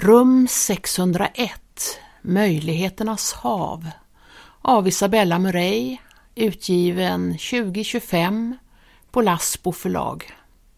Rum 601, Möjligheternas hav, av Isabella Murray, utgiven 2025 på Lassbo förlag.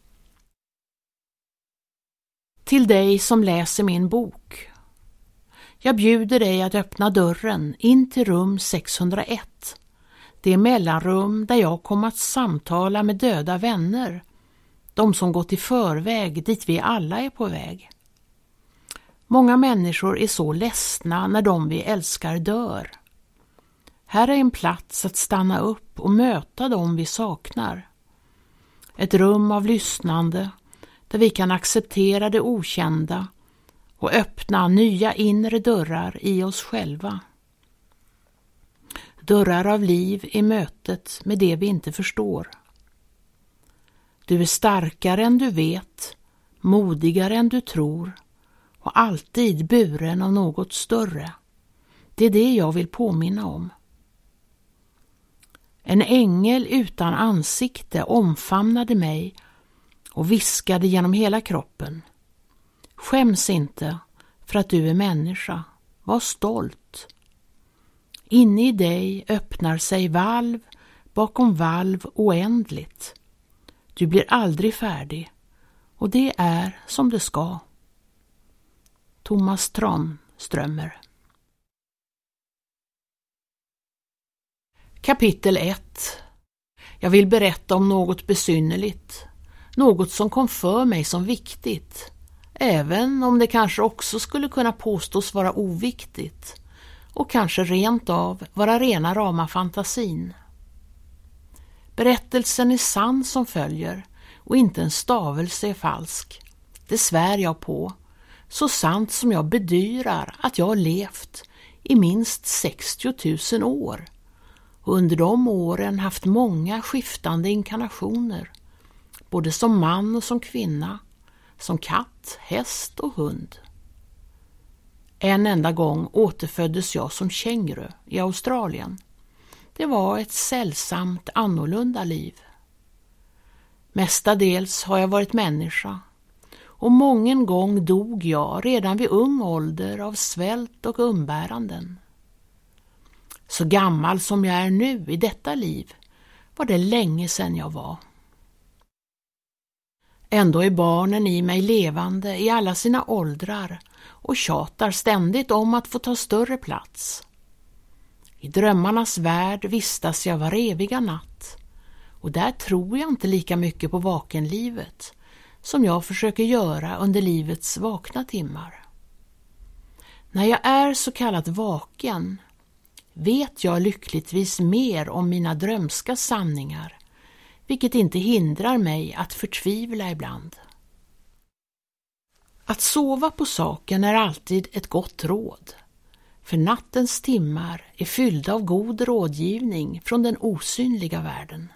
Till dig som läser min bok. Jag bjuder dig att öppna dörren in till rum 601. Det mellanrum där jag kommer att samtala med döda vänner, de som gått i förväg dit vi alla är på väg. Många människor är så ledsna när de vi älskar dör. Här är en plats att stanna upp och möta dem vi saknar. Ett rum av lyssnande där vi kan acceptera det okända och öppna nya inre dörrar i oss själva. Dörrar av liv i mötet med det vi inte förstår. Du är starkare än du vet, modigare än du tror och alltid buren av något större. Det är det jag vill påminna om. En ängel utan ansikte omfamnade mig och viskade genom hela kroppen. Skäms inte för att du är människa. Var stolt. Inne i dig öppnar sig valv bakom valv oändligt. Du blir aldrig färdig och det är som det ska. Thomas Tranströmer. Kapitel 1. Jag vill berätta om något besynnerligt. Något som kom för mig som viktigt. Även om det kanske också skulle kunna påstås vara oviktigt. Och kanske rent av vara rena rama fantasin. Berättelsen är sann som följer och inte en stavelse är falsk. Det svär jag på. Så sant som jag bedyrar att jag har levt i minst 60 000 år. Och under de åren haft många skiftande inkarnationer. Både som man och som kvinna. Som katt, häst och hund. En enda gång återföddes jag som känguru i Australien. Det var ett sällsamt annorlunda liv. Mestadels har jag varit människa. Och mången gång dog jag redan vid ung ålder av svält och umbäranden. Så gammal som jag är nu i detta liv var det länge sedan jag var. Ändå är barnen i mig levande i alla sina åldrar och tjatar ständigt om att få ta större plats. I drömmarnas värld vistas jag var eviga natt och där tror jag inte lika mycket på vakenlivet som jag försöker göra under livets vakna timmar. När jag är så kallat vaken vet jag lyckligtvis mer om mina drömska sanningar, vilket inte hindrar mig att förtvivla ibland. Att sova på saken är alltid ett gott råd, för nattens timmar är fyllda av god rådgivning från den osynliga världen.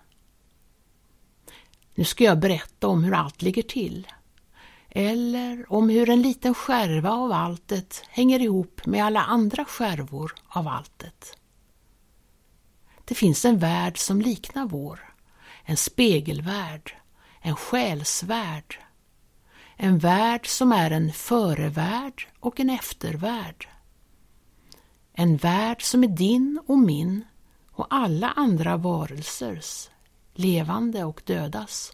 Nu ska jag berätta om hur allt ligger till, eller om hur en liten skärva av alltet hänger ihop med alla andra skärvor av alltet. Det finns en värld som liknar vår, en spegelvärld, en själsvärld, en värld som är en förevärld och en eftervärld. En värld som är din och min och alla andra varelsers, levande och dödas.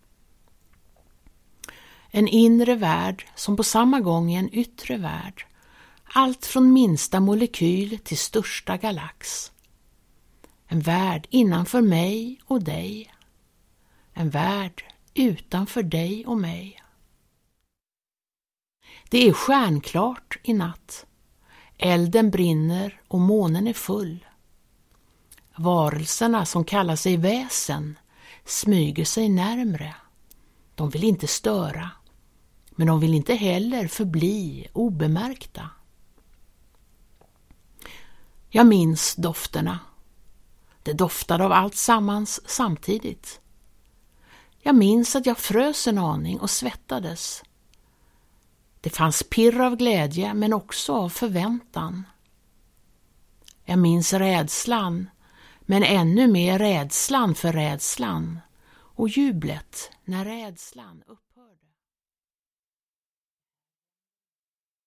En inre värld som på samma gång är en yttre värld, allt från minsta molekyl till största galax. En värld innanför mig och dig. En värld utanför dig och mig. Det är stjärnklart i natt. Elden brinner och månen är full. Varelserna som kallar sig väsen smyger sig närmre. De vill inte störa, men de vill inte heller förbli obemärkta. Jag minns dofterna. Det doftade av allt sammans samtidigt. Jag minns att jag frös en aning och svettades. Det fanns pirr av glädje men också av förväntan. Jag minns rädslan, men ännu mer rädslan för rädslan och jublet när rädslan upp.